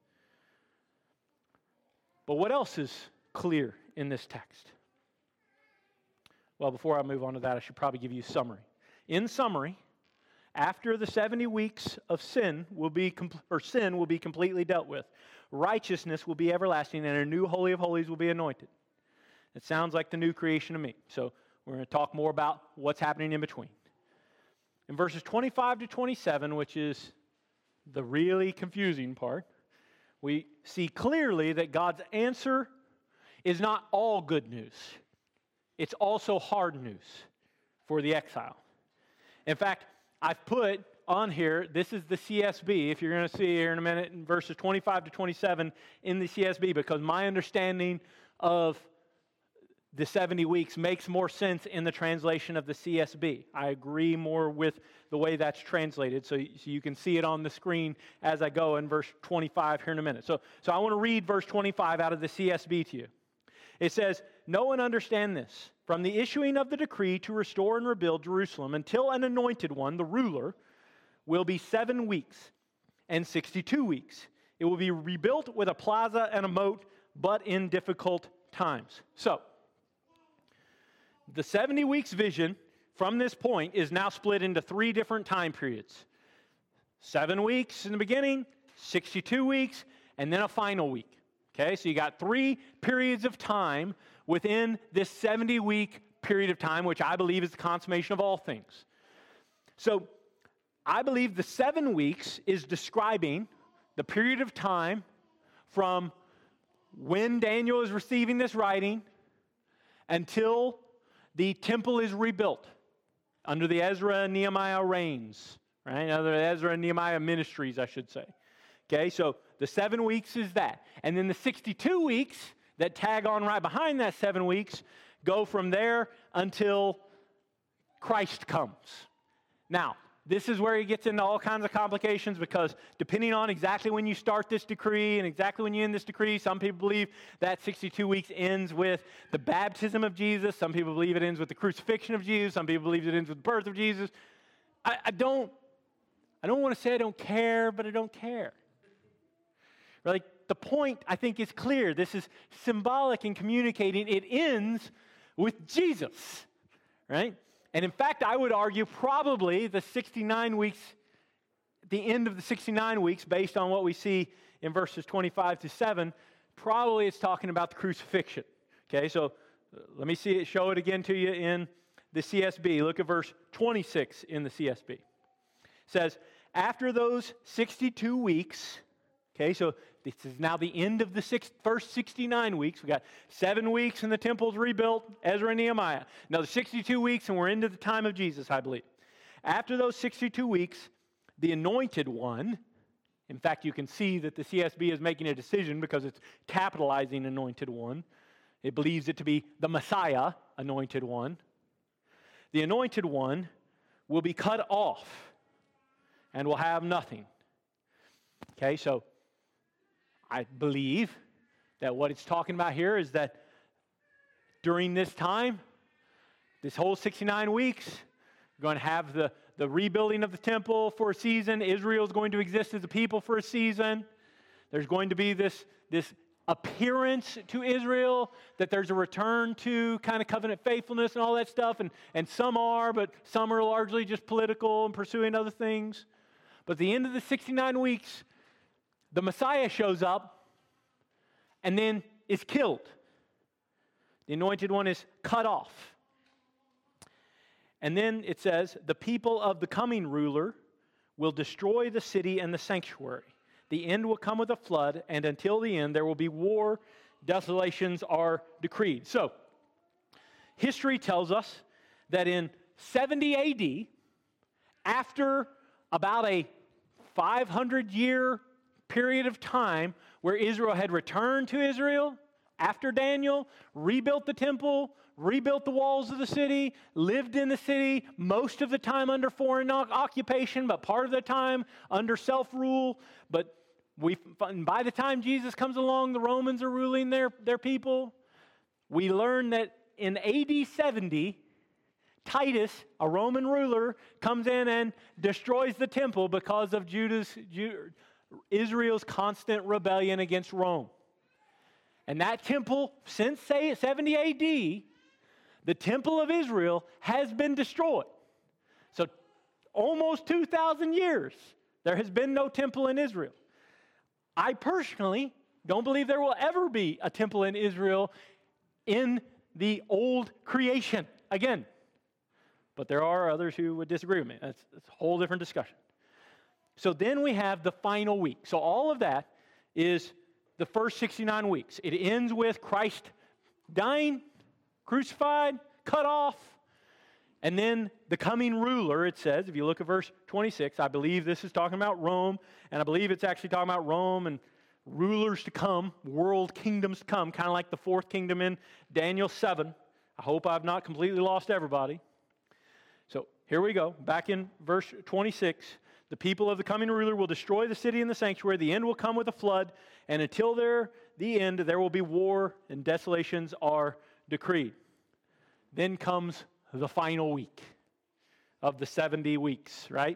But what else is clear in this text? Well, before I move on to that, I should probably give you a summary. In summary, after the seventy weeks of sin will be compl- or sin will be completely dealt with, righteousness will be everlasting, and a new Holy of Holies will be anointed. It sounds like the new creation to me. So we're going to talk more about what's happening in between. In verses twenty-five to twenty-seven, which is the really confusing part, we see clearly that God's answer is not all good news. It's also hard news for the exile. In fact, I've put on here, this is the C S B, if you're going to see here in a minute, in verses twenty-five to twenty-seven in the C S B, because my understanding of the seventy weeks makes more sense in the translation of the C S B. I agree more with the way that's translated, so you can see it on the screen as I go in verse twenty-five here in a minute. So, so I want to read verse twenty-five out of the C S B to you. It says, "Know and understand this. From the issuing of the decree to restore and rebuild Jerusalem until an anointed one, the ruler, will be seven weeks and sixty-two weeks. It will be rebuilt with a plaza and a moat, but in difficult times." So, the seventy weeks vision from this point is now split into three different time periods. Seven weeks in the beginning, sixty-two weeks, and then a final week. Okay, so you got three periods of time within this seventy-week period of time, which I believe is the consummation of all things. So I believe the seven weeks is describing the period of time from when Daniel is receiving this writing until the temple is rebuilt under the Ezra and Nehemiah reigns, right? Under the Ezra and Nehemiah ministries, I should say. Okay, so the seven weeks is that. And then the sixty-two weeks that tag on right behind that seven weeks go from there until Christ comes. Now, this is where he gets into all kinds of complications because depending on exactly when you start this decree and exactly when you end this decree, some people believe that sixty-two weeks ends with the baptism of Jesus. Some people believe it ends with the crucifixion of Jesus. Some people believe it ends with the birth of Jesus. I, I don't, I don't want to say I don't care, but I don't care. Like the point, I think, is clear. This is symbolic in communicating. It ends with Jesus, right? And in fact, I would argue probably the sixty-nine weeks, the end of the sixty-nine weeks, based on what we see in verses twenty-five to seven, probably it's talking about the crucifixion. Okay, so uh, let me see it, show it again to you in the C S B. Look at verse twenty-six in the C S B. It says, after those sixty-two weeks, okay, so this is now the end of the six, first sixty-nine weeks. We got seven weeks and the temple's rebuilt, Ezra and Nehemiah. Now the sixty-two weeks and we're into the time of Jesus, I believe. After those sixty-two weeks, the anointed one, in fact, you can see that the C S B is making a decision because it's capitalizing anointed one. It believes it to be the Messiah, anointed one. The anointed one will be cut off and will have nothing. Okay, so I believe that what it's talking about here is that during this time, this whole sixty-nine weeks, we're going to have the, the rebuilding of the temple for a season. Israel is going to exist as a people for a season. There's going to be this, this appearance to Israel that there's a return to kind of covenant faithfulness and all that stuff. And, and some are, but some are largely just political and pursuing other things. But at the end of the sixty-nine weeks, the Messiah shows up and then is killed. The anointed one is cut off. And then it says, the people of the coming ruler will destroy the city and the sanctuary. The end will come with a flood, and until the end there will be war. Desolations are decreed. So, history tells us that in seventy A D, after about a five hundred year period of time where Israel had returned to Israel after Daniel, rebuilt the temple, rebuilt the walls of the city, lived in the city, most of the time under foreign occupation, but part of the time under self-rule. But we, by the time Jesus comes along, the Romans are ruling their, their people. We learn that in A D seventy, Titus, a Roman ruler, comes in and destroys the temple because of Judah's, Israel's constant rebellion against Rome. And that temple, since say seventy A D, the temple of Israel has been destroyed. So almost two thousand years, there has been no temple in Israel. I personally don't believe there will ever be a temple in Israel in the old creation again. But there are others who would disagree with me. That's, that's a whole different discussion. So then we have the final week. So all of that is the first sixty-nine weeks. It ends with Christ dying, crucified, cut off, and then the coming ruler, it says, if you look at verse twenty-six, I believe this is talking about Rome, and I believe it's actually talking about Rome and rulers to come, world kingdoms to come, kind of like the fourth kingdom in Daniel seven. I hope I've not completely lost everybody. So here we go, back in verse twenty-six. The people of the coming ruler will destroy the city and the sanctuary. The end will come with a flood, and until there, the end, there will be war, and desolations are decreed. Then comes the final week of the seventy weeks, right?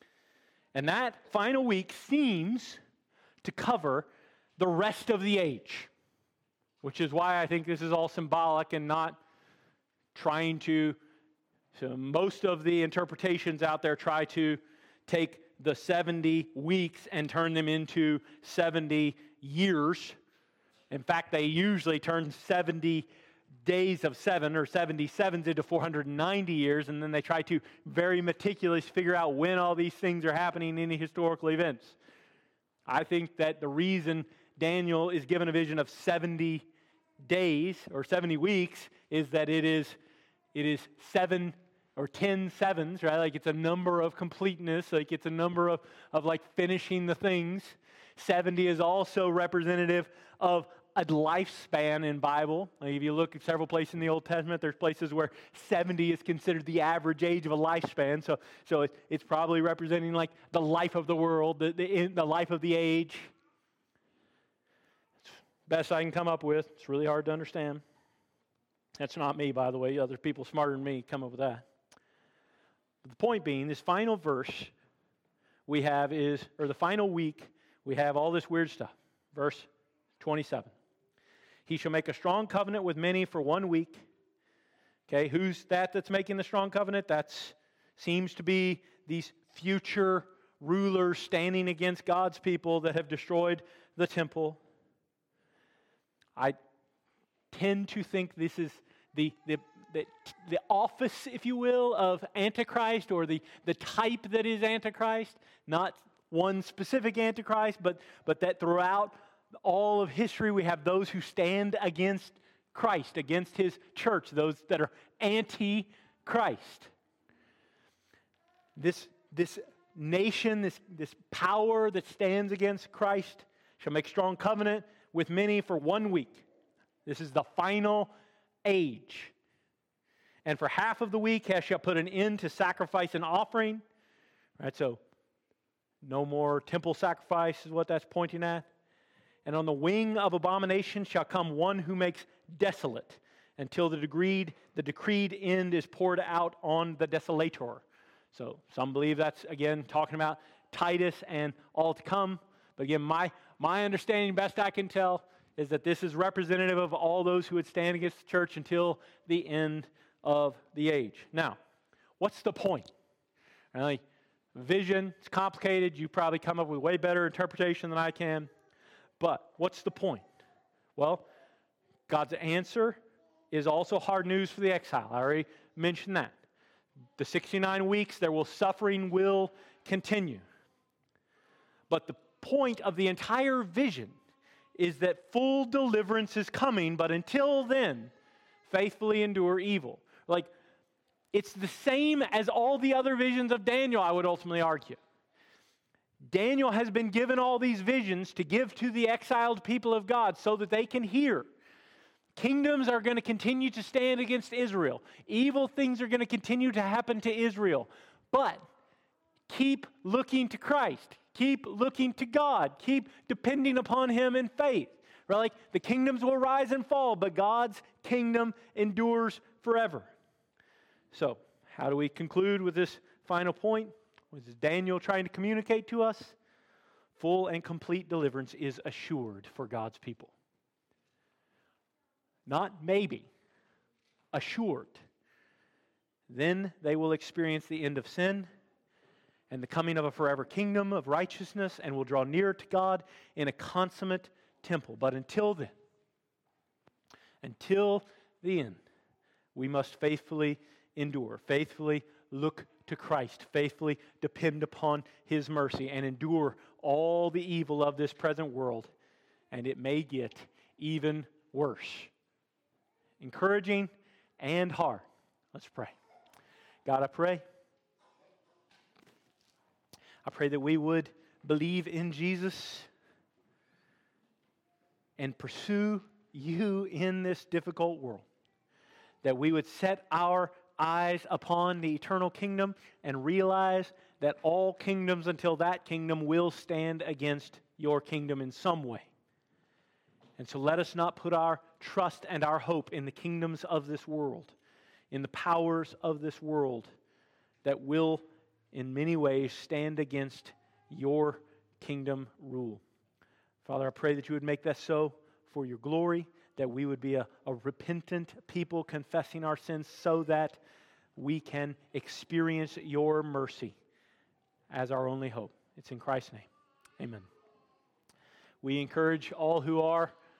And that final week seems to cover the rest of the age, which is why I think this is all symbolic and not trying to, so most of the interpretations out there try to take the seventy weeks and turn them into seventy years. In fact, they usually turn seventy days of seven or seventy-sevens into four hundred ninety years, and then they try to very meticulously figure out when all these things are happening in the historical events. I think that the reason Daniel is given a vision of seventy days or seventy weeks is that it is it is seven or ten sevens, right? Like it's a number of completeness, like it's a number of, of like finishing the things. seventy is also representative of a lifespan in Bible. Like if you look at several places in the Old Testament, there's places where seventy is considered the average age of a lifespan. So, so it, it's probably representing like the life of the world, the, the, the life of the age. It's best I can come up with. It's really hard to understand. That's not me, by the way. Other people smarter than me come up with that. But the point being, this final verse we have is, or the final week, we have all this weird stuff. Verse twenty-seven. He shall make a strong covenant with many for one week. Okay, who's that that's making the strong covenant? That seems to be these future rulers standing against God's people that have destroyed the temple. I tend to think this is the, the, the, the office, if you will, of Antichrist, or the, the type that is Antichrist. Not one specific Antichrist, but, but that throughout all of history we have those who stand against Christ, against His church, those that are anti-Christ. This, this nation, this, this power that stands against Christ shall make strong covenant with many for one week. This is the final age. And for half of the week he shall put an end to sacrifice and offering. Right, so no more temple sacrifice is what that's pointing at. And on the wing of abomination shall come one who makes desolate, until the decreed, the decreed end is poured out on the desolator. So some believe that's, again, talking about Titus and all to come. But again, my, my understanding, best I can tell, is that this is representative of all those who would stand against the church until the end of the age. Now, what's the point? Right? Vision, it's complicated. You probably come up with way better interpretation than I can. But what's the point? Well, God's answer is also hard news for the exile. I already mentioned that. The sixty-nine weeks, there will suffering will continue. But the point of the entire vision is that full deliverance is coming, but until then, faithfully endure evil. Like, it's the same as all the other visions of Daniel, I would ultimately argue. Daniel has been given all these visions to give to the exiled people of God so that they can hear. Kingdoms are going to continue to stand against Israel. Evil things are going to continue to happen to Israel. But keep looking to Christ. Keep looking to God. Keep depending upon Him in faith. Right? Like the kingdoms will rise and fall, but God's kingdom endures forever. So, how do we conclude with this final point? What is Daniel trying to communicate to us? Full and complete deliverance is assured for God's people. Not maybe, assured. Then they will experience the end of sin and the coming of a forever kingdom of righteousness, and will draw near to God in a consummate temple. But until then, until the end, we must faithfully endure, faithfully look to Christ, faithfully depend upon His mercy, and endure all the evil of this present world. And it may get even worse. Encouraging and hard. Let's pray. God, I pray. I pray that we would believe in Jesus and pursue You in this difficult world. That we would set our eyes upon the eternal kingdom and realize that all kingdoms until that kingdom will stand against Your kingdom in some way. And so let us not put our trust and our hope in the kingdoms of this world, in the powers of this world that will in many ways stand against Your kingdom rule. Father, I pray that You would make that so for Your glory, that we would be a, a repentant people confessing our sins so that we can experience Your mercy as our only hope. It's in Christ's name. Amen. We encourage all who are